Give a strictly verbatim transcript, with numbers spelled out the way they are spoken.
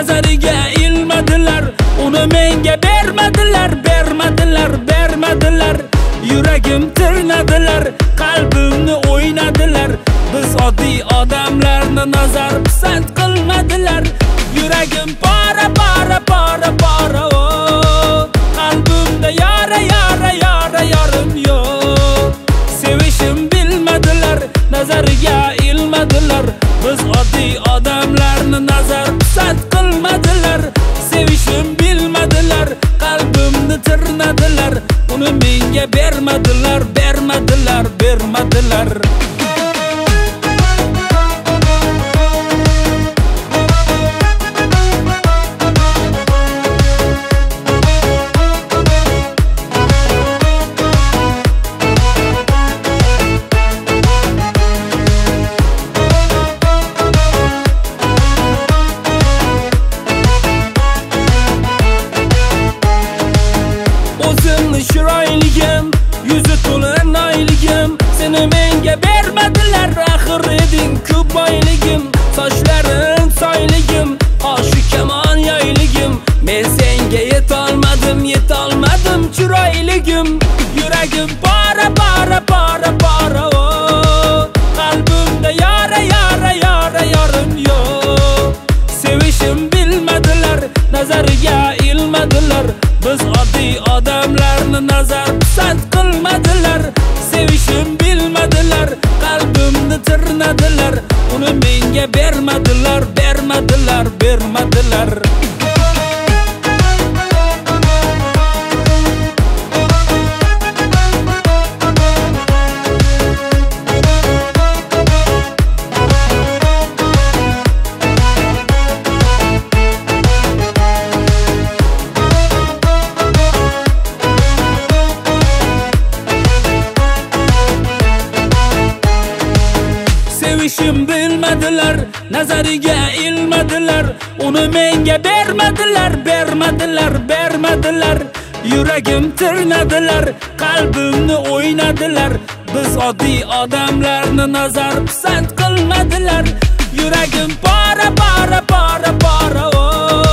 nazariga ilmadilar. Uni menga bermadilar, bermadilar, bermadilar. Yuragim tirnadilar, qalbimni o'ynadilar. Biz oddiy odamlarni nazar pisand qilmadilar. Yuragim para para para para o, qalbimda yara yara yara yarim yo'q. Sevishim bilmadilar, nazariga ilmadilar. Biz oddiy odamlarni nazar pisand qilmadilar. Sevishim bilmadilar, qalbimni tirnadilar. Uni menga bermadilar, bermadilar, bermadilar. Chiroyligim, yuzi to'la noyligim, seni menga bermadilar. Axir eding ko'p boyligim, sochlaring soyligim, qoshi kamon yoyligim. Men senga yetolmadim, yetolmadim chiroyligim. Yuragim para para para para o, qalbimda yara yara yara yarim yo'q. Sevishim bilmadilar, nazariga ilmadilar. Biz oddiy odamlarni nazar pisand qilmadilar. Sevishim bilmadilar, qalbimni tirnadilar. Uni menga bermadilar, bermadilar, bermadilar. Sevishim bilmadilar, nazariga ilmadilar. Uni menga bermadilar, bermadilar, bermadilar. Yuragim tirnadilar, qalbimni o'ynadilar. Biz oddiy odamlarni nazar pisand qilmadilar. Yuragim para para para para o,